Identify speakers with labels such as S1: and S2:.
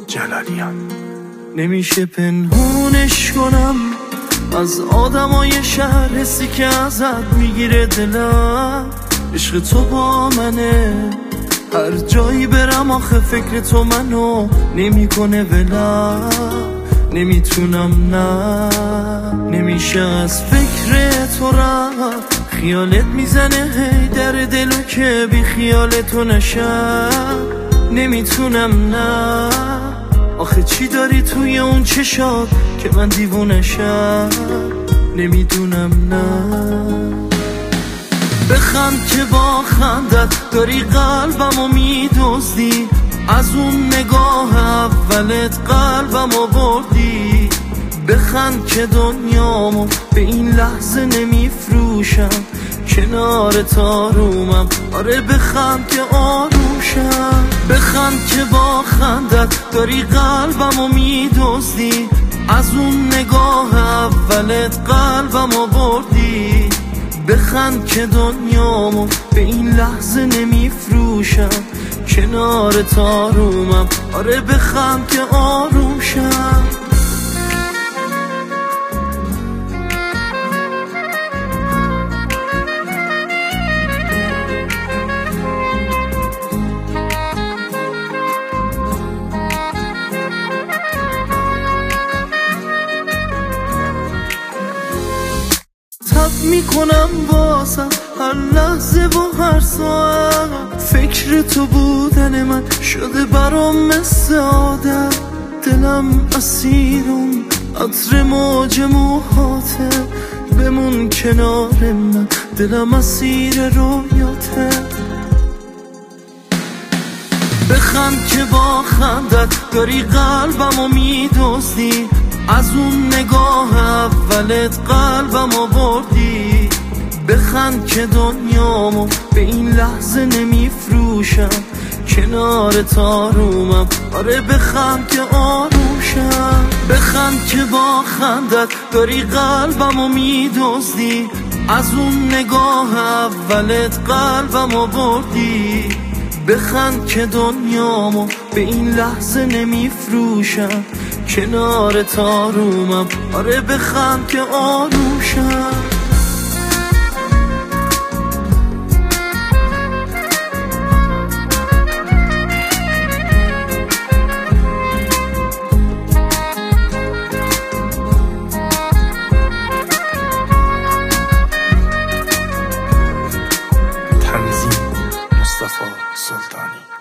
S1: جلالیان. نمیشه پنهونش کنم از آدمای شهر، حسی که ازت میگیره دلم. عشق تو با منه، هر جایی برم آخه فکر تو منو نمیکنه ولم. نمیتونم نه، نمیشه از فکر تو رفت. خیالت میزنه هی در دلو که بی خیال تو نشم. نمیتونم نه، آخه چی داری توی اون چشات که من دیوونشم. نمیدونم نه. بخند که با خندت داری قلبمو میدزدی، از اون نگاه اولت قلبمو بردی. بخند که دنیامو به این لحظه نمیفروشم، کنار تارومم. آره بخند که آروشم. بخند که با خندت داری قلبمو میدزدی، از اون نگاه اولت قلبمو بردی. بخند که دنیامو به این لحظه نمیفروشم، کنار تارومم. آره بخند که آروشم. تب میکنم واسم هر لحظه و هر ساعت، فکر تو بودن من شده برام مثل عادت. دلم اسیرم عطر موج موهاته، بمون کنار من، دلم اسیر رویاته. بخند که با خندت داری قلبمو میدزدی، از اون نگاه اولت قلبمو بردی. بخند که دنیامو به این لحظه نمیفروشم، کنار تارومم. آره بخند که آروشم. بخند که با خندت داری قلبمو میدزدی، از اون نگاه اولت قلبمو بردی. بخند که دنیامو به این لحظه نمیفروشم، کنار تارومم. آره بخند که آروشم.
S2: تنظیم مصطفی سلطانی.